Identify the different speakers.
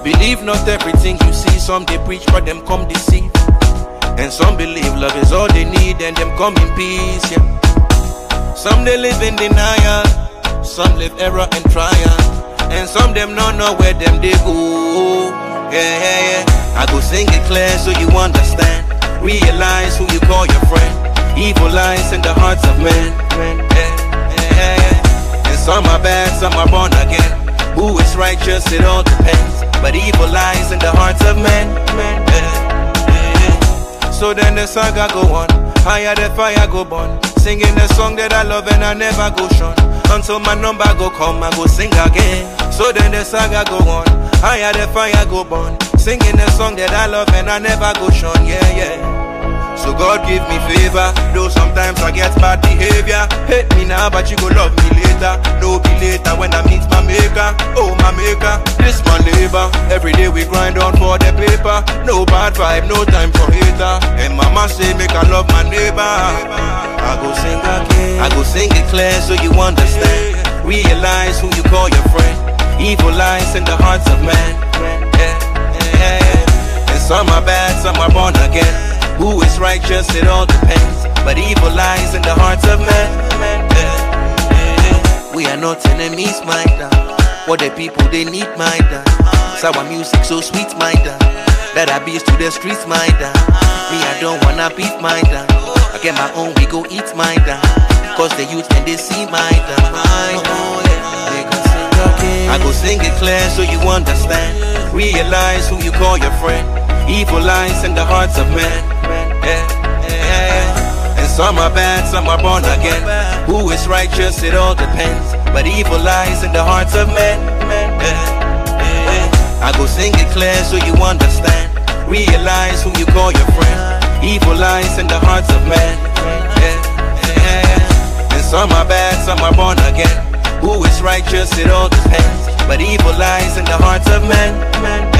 Speaker 1: Believe not everything you see. Some they preach but them come deceive. And some believe love is all they need and them come in peace, yeah. Some they live in denial, some live error and trial, and some them not know where them they go. Yeah, yeah, yeah. I go sing it clear so you understand. Realize who you call your friend. Evil lies in the hearts of men. Yeah, yeah, yeah. And some are bad, some are born again. Who is righteous, it all depends. But evil lies in the hearts of men. Yeah, yeah. So then the saga go on, higher the fire go burn. Singing the song that I love and I never go shun. Until my number go come, I go sing again. So then the saga go on, higher the fire go burn. Singing the song that I love and I never go shun, yeah, yeah. So God give me favor, though sometimes I get bad behavior. Hate me now, but you go love me later. No be later when I meet my maker. Oh my maker, this my labor. Every day we grind on for the paper. No bad vibe, no time for hater. And mama say make I love my neighbor. I go sing again, I go sing it clear so you understand. Realize who you call your friend. Evil lies in the hearts of men. Yeah, yeah, yeah. And some are bad, some are born again. Who is righteous, it all depends. But evil lies in the hearts of men. Yeah, yeah. We are not enemies, my dad. What the people, they need, my dad. So our music so sweet, my dad. That I beast to the streets, my dad. Me, I don't wanna beat my dad. I get my own, we go eat my dad. Cause the youth and they see my dad. I go sing it clear so you understand. Realize who you call your friend. Evil lies in the hearts of men. Yeah, yeah, yeah. And some are bad, some are born again. Who is righteous, it all depends. But evil lies in the hearts of men. Yeah, yeah. I go sing it clear so you understand. Realize who you call your friend. Evil lies in the hearts of men. Yeah, yeah, yeah. And some are bad, some are born again. Who is righteous, it all depends. But evil lies in the hearts of men.